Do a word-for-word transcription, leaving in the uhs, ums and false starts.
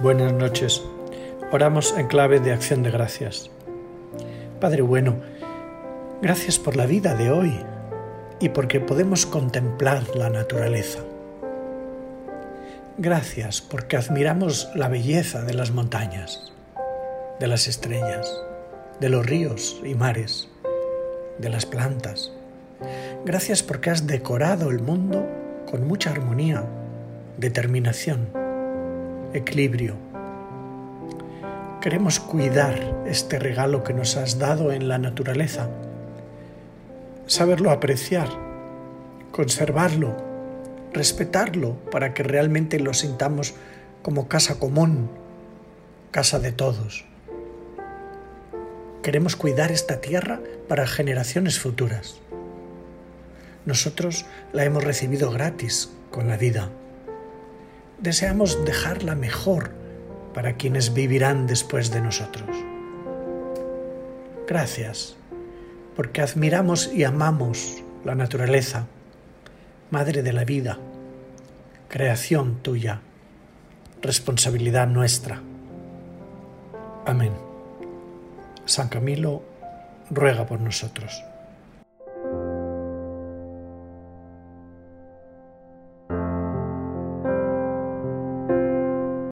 Buenas noches. Oramos en clave de acción de gracias. Padre bueno, gracias por la vida de hoy y porque podemos contemplar la naturaleza. Gracias porque admiramos la belleza de las montañas, de las estrellas, de los ríos y mares, de las plantas. Gracias porque has decorado el mundo con mucha armonía, determinación, equilibrio. Queremos cuidar este regalo que nos has dado en la naturaleza, saberlo apreciar, conservarlo, respetarlo para que realmente lo sintamos como casa común, casa de todos. Queremos cuidar esta tierra para generaciones futuras. Nosotros la hemos recibido gratis con la vida. Deseamos dejarla mejor para quienes vivirán después de nosotros. Gracias, porque admiramos y amamos la naturaleza, madre de la vida, creación tuya, responsabilidad nuestra. Amén. San Camilo ruega por nosotros.